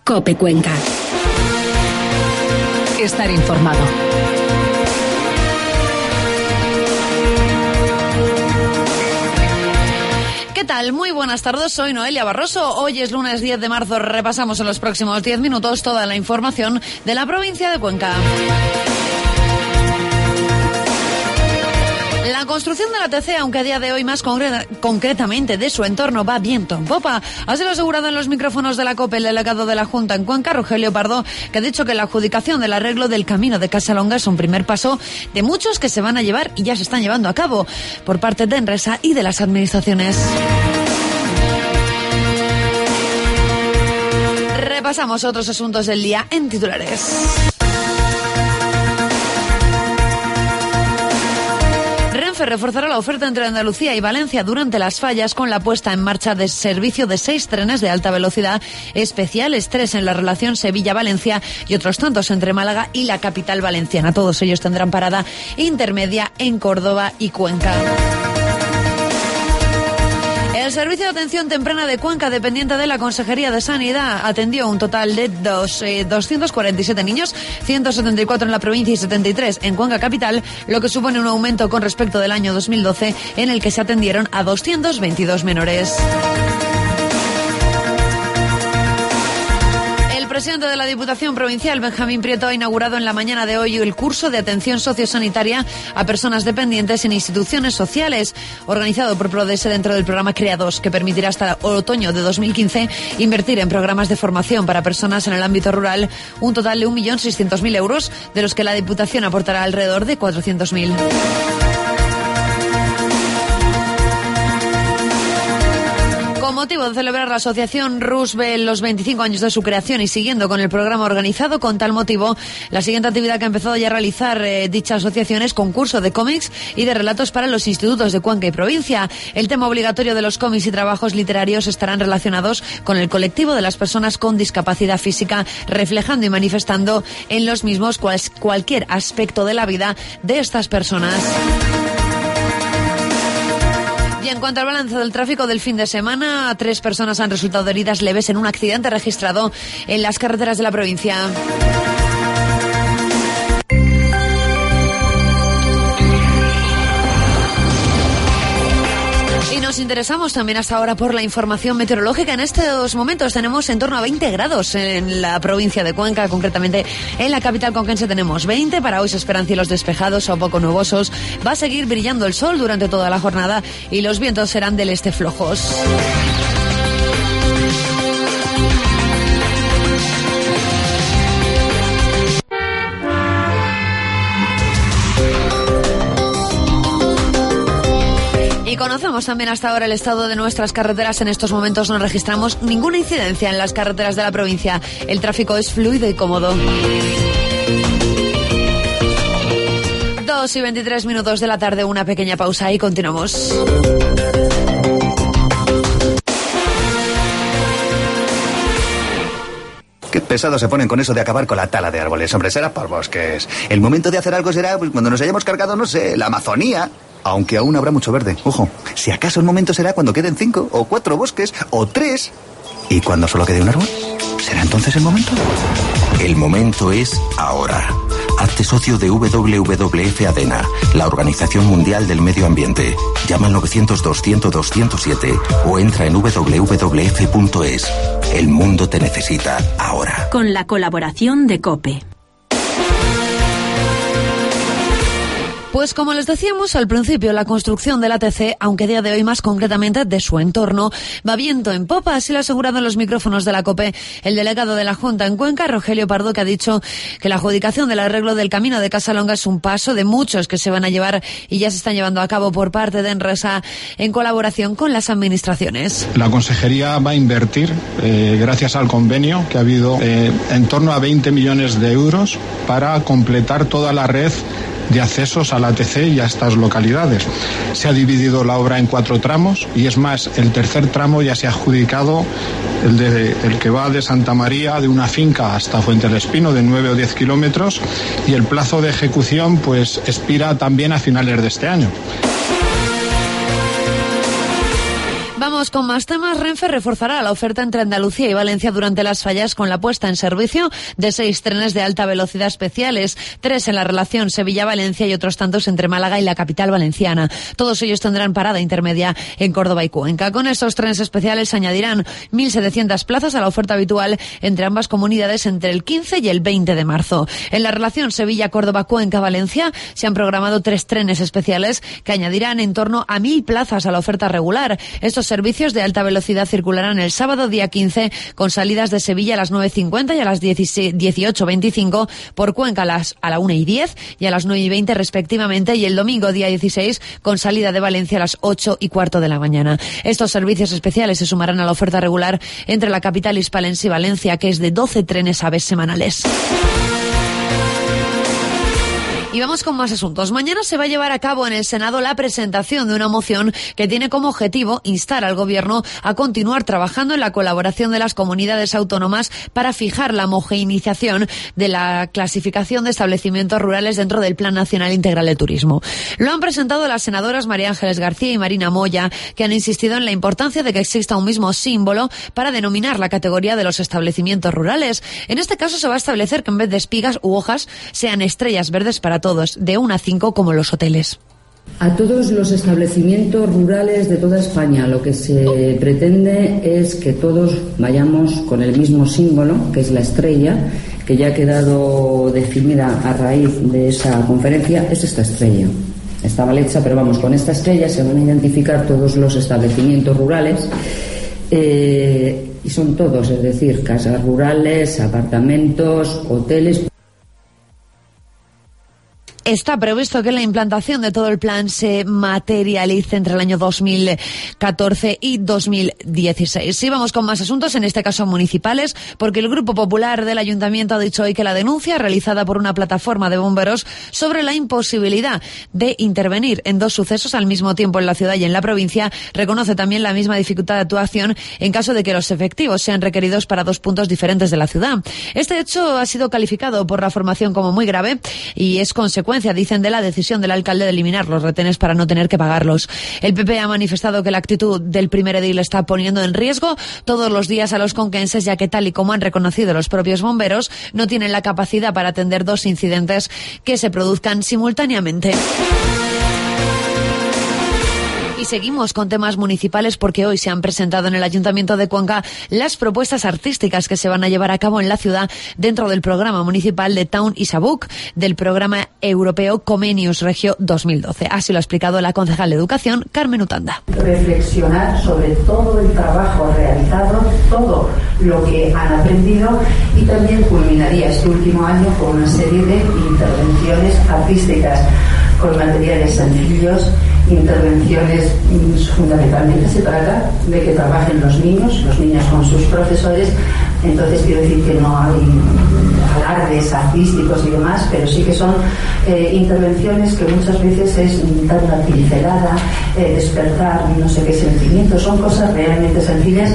COPE Cuenca. Estar informado. ¿Qué tal? Muy buenas tardes, soy Noelia Barroso. Hoy es lunes 10 de marzo, repasamos en los próximos 10 minutos toda la información de la provincia de Cuenca. La construcción de la TC, aunque a día de hoy más concretamente de su entorno, va viento en popa. Así lo ha asegurado en los micrófonos de la COPE el delegado de la Junta en Cuenca, Rogelio Pardo, que ha dicho que la adjudicación del arreglo del camino de Casalonga es un primer paso de muchos que se van a llevar y ya se están llevando a cabo por parte de Enresa y de las administraciones. Repasamos otros asuntos del día en titulares. Renfe reforzará la oferta entre Andalucía y Valencia durante las fallas con la puesta en marcha de servicio de 6 trenes de alta velocidad especiales, 3 en la relación Sevilla-Valencia y otros tantos entre Málaga y la capital valenciana. Todos ellos tendrán parada intermedia en Córdoba y Cuenca. El Servicio de Atención Temprana de Cuenca, dependiente de la Consejería de Sanidad, atendió un total de 247 niños, 174 en la provincia y 73 en Cuenca Capital, lo que supone un aumento con respecto del año 2012, en el que se atendieron a 222 menores. El presidente de la Diputación Provincial, Benjamín Prieto, ha inaugurado en la mañana de hoy el curso de atención sociosanitaria a personas dependientes en instituciones sociales, organizado por Prodese dentro del programa Creados, que permitirá hasta otoño de 2015 invertir en programas de formación para personas en el ámbito rural un total de 1.600.000 euros, de los que la Diputación aportará alrededor de 400.000. Con motivo de celebrar la asociación Roosevelt los 25 años de su creación y siguiendo con el programa organizado con tal motivo, la siguiente actividad que ha empezado ya a realizar dicha asociación es concurso de cómics y de relatos para los institutos de Cuenca y provincia. El tema obligatorio de los cómics y trabajos literarios estarán relacionados con el colectivo de las personas con discapacidad física, reflejando y manifestando en los mismos cualquier aspecto de la vida de estas personas. Y en cuanto al balance del tráfico del fin de semana, 3 personas han resultado heridas leves en un accidente registrado en las carreteras de la provincia. Y nos interesamos también hasta ahora por la información meteorológica. En estos momentos tenemos en torno a 20 grados en la provincia de Cuenca, concretamente en la capital conquense tenemos 20. Para hoy se esperan cielos despejados o poco nubosos. Va a seguir brillando el sol durante toda la jornada y los vientos serán del este flojos. Y conocemos también hasta ahora el estado de nuestras carreteras. En estos momentos no registramos ninguna incidencia en las carreteras de la provincia. El tráfico es fluido y cómodo. 2:23 de la tarde, una pequeña pausa y continuamos. Qué pesados se ponen con eso de acabar con la tala de árboles. Hombre, será por bosques. El momento de hacer algo será pues, cuando nos hayamos cargado, no sé, la Amazonía. Aunque aún habrá mucho verde. Ojo, si acaso el momento será cuando queden 5 o 4 bosques o 3. ¿Y cuando solo quede un árbol? ¿Será entonces el momento? El momento es ahora. Hazte socio de WWF ADENA, la Organización Mundial del Medio Ambiente. Llama al 900-200-207 o entra en www.es. El mundo te necesita ahora. Con la colaboración de COPE. Pues como les decíamos al principio, la construcción del ATC, aunque a día de hoy más concretamente de su entorno, va viento en popa. Así lo ha asegurado en los micrófonos de la COPE el delegado de la Junta en Cuenca, Rogelio Pardo, que ha dicho que la adjudicación del arreglo del camino de Casalonga es un paso de muchos que se van a llevar y ya se están llevando a cabo por parte de Enresa en colaboración con las administraciones. La Consejería va a invertir, gracias al convenio que ha habido, en torno a 20 millones de euros para completar toda la red de accesos al ATC y a estas localidades. Se ha dividido la obra en 4 tramos y es más, el tercer tramo ya se ha adjudicado, el que va de Santa María, de una finca hasta Fuente del Espino, de 9 o 10 kilómetros, y el plazo de ejecución pues expira también a finales de este año. Vamos con más temas. Renfe reforzará la oferta entre Andalucía y Valencia durante las fallas con la puesta en servicio de 6 trenes de alta velocidad especiales, 3 en la relación Sevilla-Valencia y otros tantos entre Málaga y la capital valenciana. Todos ellos tendrán parada intermedia en Córdoba y Cuenca. Con estos trenes especiales se añadirán 1.700 plazas a la oferta habitual entre ambas comunidades entre el 15 y el 20 de marzo. En la relación Sevilla-Córdoba-Cuenca-Valencia se han programado 3 trenes especiales que añadirán en torno a 1.000 plazas a la oferta regular. Estos servicios de alta velocidad circularán el sábado día 15 con salidas de Sevilla a las 9:50 y a las 18:25, por Cuenca a la 1:10 y a las 9:20 respectivamente, y el domingo día 16 con salida de Valencia a las 8:15 de la mañana. Estos servicios especiales se sumarán a la oferta regular entre la capital hispalense y Valencia, que es de 12 trenes AVE semanales. Y vamos con más asuntos. Mañana se va a llevar a cabo en el Senado la presentación de una moción que tiene como objetivo instar al Gobierno a continuar trabajando en la colaboración de las comunidades autónomas para fijar la homogeneización de la clasificación de establecimientos rurales dentro del Plan Nacional Integral de Turismo. Lo han presentado las senadoras María Ángeles García y Marina Moya, que han insistido en la importancia de que exista un mismo símbolo para denominar la categoría de los establecimientos rurales. En este caso se va a establecer que en vez de espigas u hojas sean estrellas verdes para todos, de 1 a 5 como los hoteles. A todos los establecimientos rurales de toda España lo que se pretende es que todos vayamos con el mismo símbolo, que es la estrella, que ya ha quedado definida a raíz de esa conferencia. Es esta estrella. Está mal hecha, pero vamos, con esta estrella se van a identificar todos los establecimientos rurales. Y son todos, es decir, casas rurales, apartamentos, hoteles. Está previsto que la implantación de todo el plan se materialice entre el año 2014 y 2016. Y vamos con más asuntos, en este caso municipales, porque el Grupo Popular del Ayuntamiento ha dicho hoy que la denuncia realizada por una plataforma de bomberos sobre la imposibilidad de intervenir en 2 sucesos al mismo tiempo en la ciudad y en la provincia reconoce también la misma dificultad de actuación en caso de que los efectivos sean requeridos para 2 puntos diferentes de la ciudad. Este hecho ha sido calificado por la formación como muy grave y es consecuencia, dicen, de la decisión del alcalde de eliminar los retenes para no tener que pagarlos. El PP ha manifestado que la actitud del primer edil está poniendo en riesgo todos los días a los conquenses, ya que, tal y como han reconocido los propios bomberos, no tienen la capacidad para atender 2 incidentes que se produzcan simultáneamente. Y seguimos con temas municipales porque hoy se han presentado en el Ayuntamiento de Cuenca las propuestas artísticas que se van a llevar a cabo en la ciudad dentro del programa municipal de Town is a Book del programa europeo Comenius Regio 2012. Así lo ha explicado la concejal de Educación, Carmen Utanda. Reflexionar sobre todo el trabajo realizado, todo lo que han aprendido, y también culminaría este último año con una serie de intervenciones artísticas con materiales sencillos, intervenciones. Fundamentalmente se trata de que trabajen los niños con sus profesores. Entonces quiero decir que no hay alardes artísticos y demás, pero sí que son intervenciones que muchas veces es dar una pincelada, despertar no sé qué sentimientos, son cosas realmente sencillas.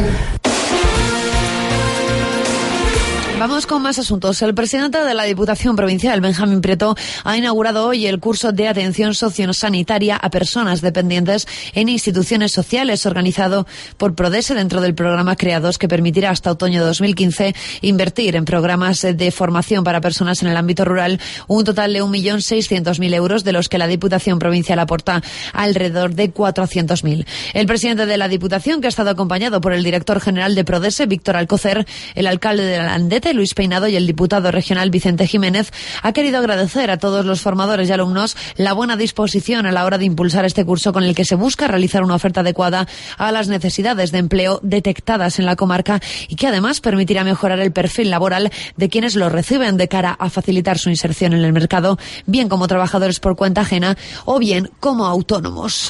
Vamos con más asuntos. El presidente de la Diputación Provincial, Benjamín Prieto, ha inaugurado hoy el curso de atención sociosanitaria a personas dependientes en instituciones sociales, organizado por Prodese dentro del programa Creados, que permitirá hasta otoño de 2015 invertir en programas de formación para personas en el ámbito rural un total de 1.600.000 euros, de los que la Diputación Provincial aporta alrededor de 400.000. El presidente de la Diputación, que ha estado acompañado por el director general de Prodese, Víctor Alcocer, el alcalde de Landete, Luis Peinado, y el diputado regional Vicente Jiménez, ha querido agradecer a todos los formadores y alumnos la buena disposición a la hora de impulsar este curso, con el que se busca realizar una oferta adecuada a las necesidades de empleo detectadas en la comarca y que además permitirá mejorar el perfil laboral de quienes lo reciben, de cara a facilitar su inserción en el mercado, bien como trabajadores por cuenta ajena o bien como autónomos.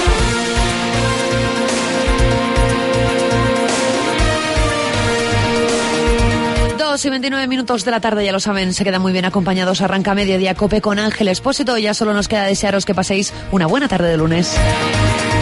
2:29 de la tarde, ya lo saben, se quedan muy bien acompañados. Arranca Mediodía Cope con Ángel Expósito. Ya solo nos queda desearos que paséis una buena tarde de lunes.